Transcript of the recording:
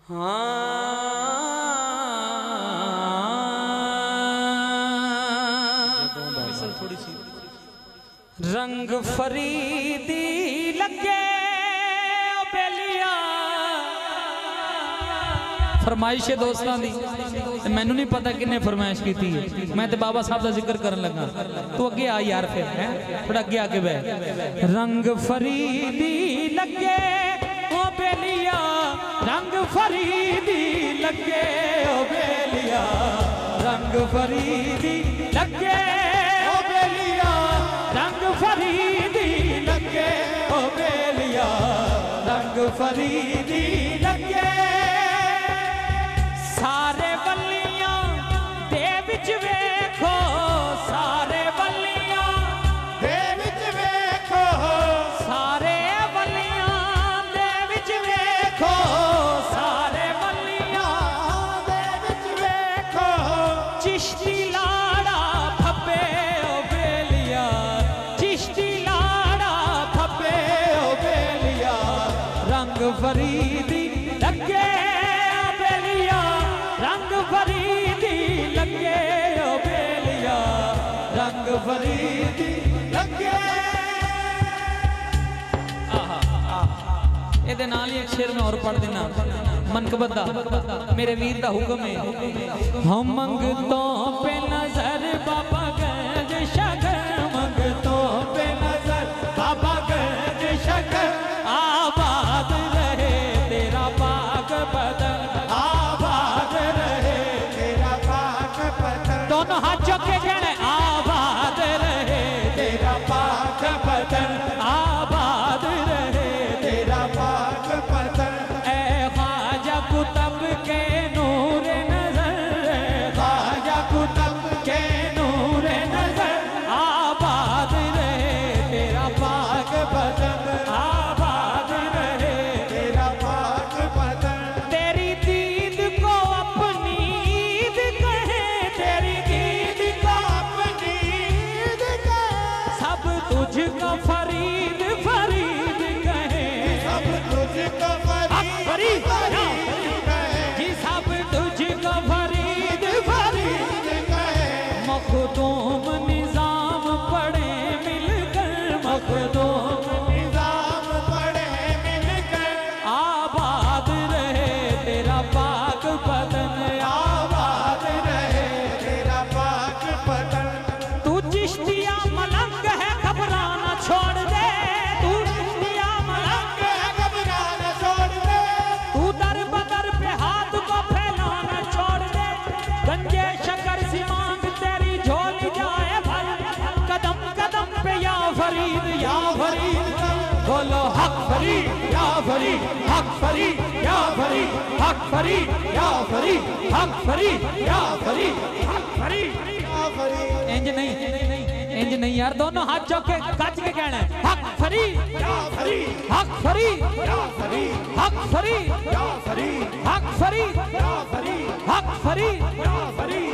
थोड़ी सी रंग फरीदी लगे बेलिया फरमाइश है दोस्तों दी मैनू नहीं पता किन्ने फरमाइश की थी मैं तो बाबा साहब का जिक्र करन लगा तो अगे आ यार फिर है थोड़ा अगे आके बह रंग फरीदी लगे ओ बेलिया रंग फरीदी लगे ओ बेलिया रंग फरीदी लगे ओ बेलिया रंग फरीदी लगे ओ बेलिया रंग फरीदी लगे सारे बल्लियां दे विच वेखो सारे बल्लियां दे विच वेखो सारे बल्लियां दे विच वेखो सारे बल्लियां दे विच वेखो चिश्ती लाड़ा फब्बे ओ बेलिया चिश्ती लाड़ा फब्बे ओ बेलिया रंग फरीदी लगे रंग फरीदी लगे ओ बेलिया रंग फरीदी लगे ये नाल ही एक शेर में और पढ़ देना मनकबत दा मेरे वीर दा हुक्म है हम मंगतों पे नजर बाबा गंज शगर मंगतों पे नजर बाबा गंज शगर आबाद रहे तेरा पाक बदन दोनों हाथ चौके कहने आबाद रहे तेरा पाक बदन आबाद रहे तेरा पाक बदन ए ख्वाजा कुतुब के नूर नजर ख्वाजा कुतुब के नूर नजर आबाद रहे तेरा पाक बदन आबाद रहे तेरा पाक बदन तेरी दीद को अपनी ईद कहे तेरी तुझको फरीद फरीद कहे सब तुझको फरीद जी सब तुझको फरीद फरीद कहे मखदूम निजाम पढ़े मिलकर मखदूम निजाम पढ़े मिलकर आबाद रहे तेरा पाक बदन आबाद रहे तेरा पाक बदन तू चिश्तिया मलंग है घबराना छोड़ दे तू चिश्तिया मलंग है घबराना छोड़ दे तू दर बदर पे हाथ को फैलाना छोड़ दे गंजे शकर सी मांग तेरी झोली जाए भर कदम कदम पे या फरीद बोलो हक फरीद या फरीद हक फरीद या फरीद हक फरीद या फरीद हक फरीद या फरीद हक फरीद या फरीद इंज नहीं इंज नहीं यार दोनों हाथ चौके कच के कहना है हक फरीद या फरीद हक फरीद या फरीद हक फरीद या फरीद हक फरीद या फरीद हक फरीद या फरीद